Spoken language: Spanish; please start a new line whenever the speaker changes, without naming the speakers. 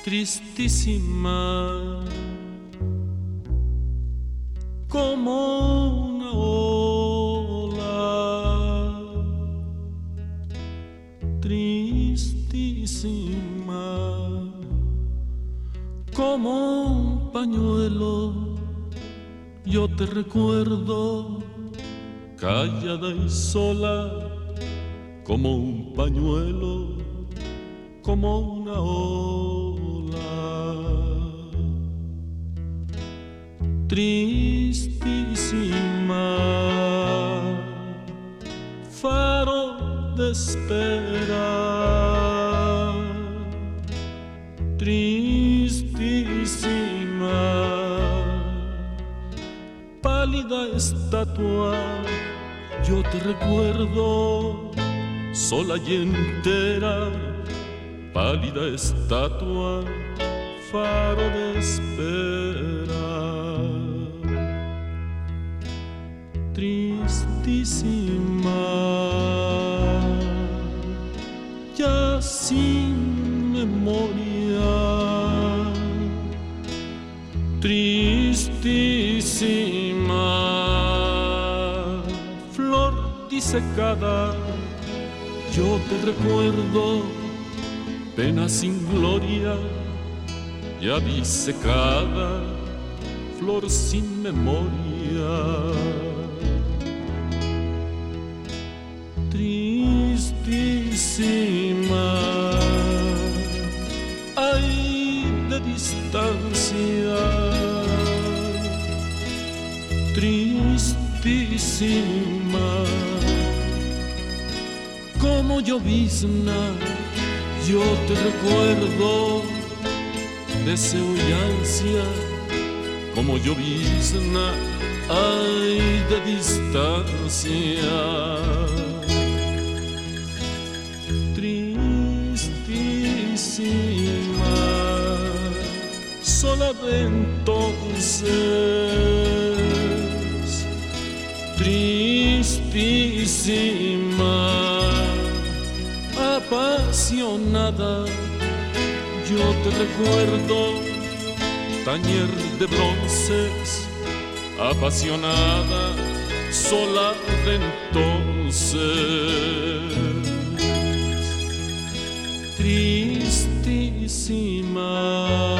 tristísima, como una ola, tristísima, como un pañuelo. Yo te recuerdo, callada y sola, como un pañuelo, como una ola, tristísima, faro de espera, tristísima, pálida estatua. Yo te recuerdo, sola y entera, pálida estatua, faro de espera, tristísima, ya sin memoria, tristísima, flor disecada. Yo te recuerdo, pena sin gloria, ya disecada, flor sin memoria, tristísima, ay de distancia, tristísima, como llovizna. Yo te recuerdo, deseo y ansia, como llovizna, ay de distancia, tristísima, sola de entonces, tristísima, apasionada. Yo te recuerdo, tañer de bronces, apasionada, sola de entonces, tristísima.